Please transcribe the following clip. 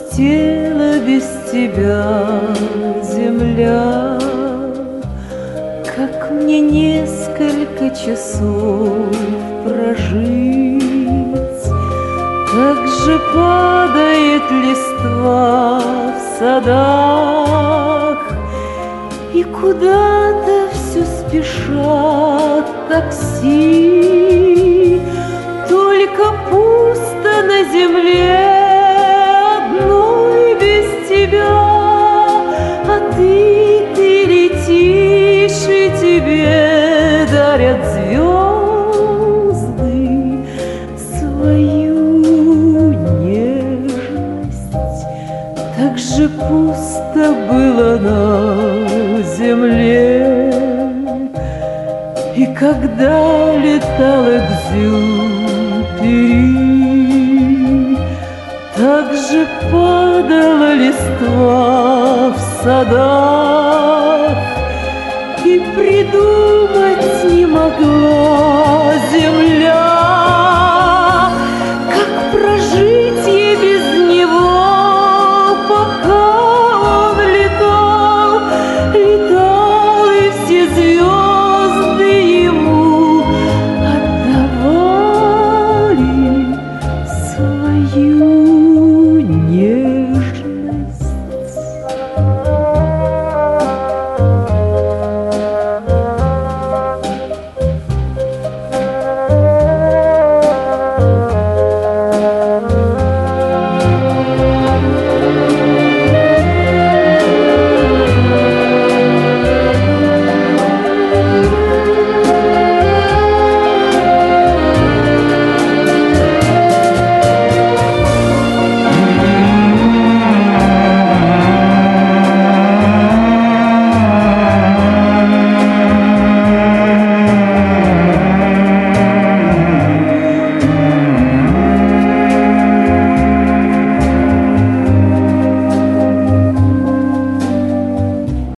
опустела без тебя земля. Как мне несколько часов прожить, как же падает листва в садах, и куда-то все спешат такси, только пусто на земле одной без тебя. А ты летишь, и тебе дарят звезды свою нежность. Так же пусто было на земле, и когда летал Экзюпери, так же падала листва в садах, и придумать не могла